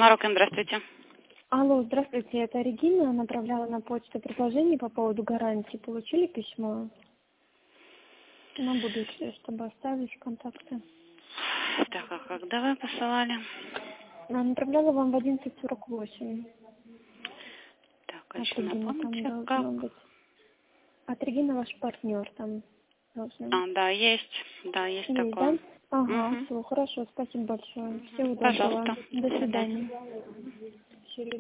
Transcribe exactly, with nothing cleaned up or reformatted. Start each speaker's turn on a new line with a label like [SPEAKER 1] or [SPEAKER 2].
[SPEAKER 1] Марокко, здравствуйте.
[SPEAKER 2] Алло, здравствуйте, это Регина. Направляла на почту предложение по поводу гарантии. Получили письмо? На будущее, чтобы оставить контакты.
[SPEAKER 1] Так, а когда вы посылали?
[SPEAKER 2] Я направляла вам в одиннадцать сорок восемь.
[SPEAKER 1] Так, а
[SPEAKER 2] От
[SPEAKER 1] еще
[SPEAKER 2] Регины там
[SPEAKER 1] напомните,
[SPEAKER 2] должно
[SPEAKER 1] как?
[SPEAKER 2] быть. От Регины ваш партнер там должен быть.
[SPEAKER 1] А, да, есть. Да, есть
[SPEAKER 2] Есть, да?
[SPEAKER 1] такое.
[SPEAKER 2] Ага,
[SPEAKER 1] Угу.
[SPEAKER 2] все, хорошо, спасибо большое. Всего доброго.
[SPEAKER 1] Пожалуйста.
[SPEAKER 2] До
[SPEAKER 1] До свидания.
[SPEAKER 2] свидания.